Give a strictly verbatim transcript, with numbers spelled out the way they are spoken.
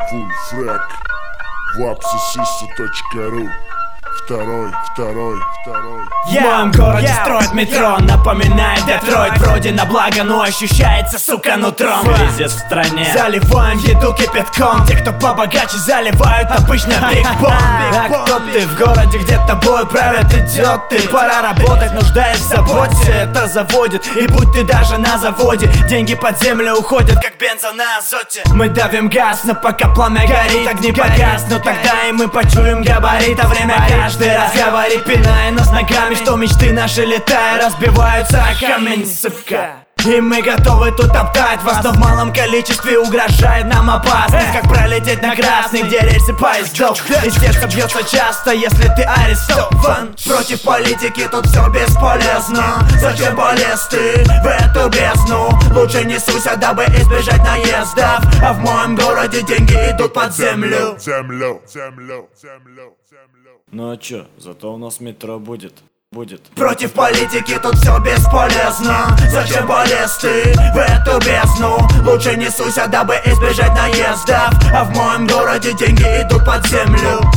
Full Frag, вапсисису точка ру. Второй, второй, второй. В моем городе строят метро, напоминает Детройт. Вроде на благо, но ощущается, сука, нутром. Кризис в стране, заливаем еду кипятком. Те, кто побогаче, заливают обычно биг-бом. А кто ты в городе, где тобой правят идиоты? Пора работать, нуждаясь в заботе. Это заводит, и будь ты даже на заводе, деньги под землю уходят, как бензин на азоте. Мы давим газ, но пока пламя горит, огни погаснут, тогда и мы почуем габарит. А время каждый раз говорит, пиная нас ногами, что мечты наши, летая, разбиваются о камень, сука. И мы готовы тут топтать вас, но в малом количестве угрожает нам опасность. Как пролететь на красный, где рельсы поездов, и сердце бьется часто, если ты арестован. Против политики тут все бесполезно. Зачем полез ты в эту бездну? Лучше не суйся, дабы избежать наездов. А в моем городе деньги идут под землю. Землю, землю, землю, землю. Ну а чё, зато у нас метро будет. Будет. Против политики тут все бесполезно. Зачем полез ты в эту бездну? Лучше не суйся, дабы избежать наездов. А в моем городе деньги идут под землю.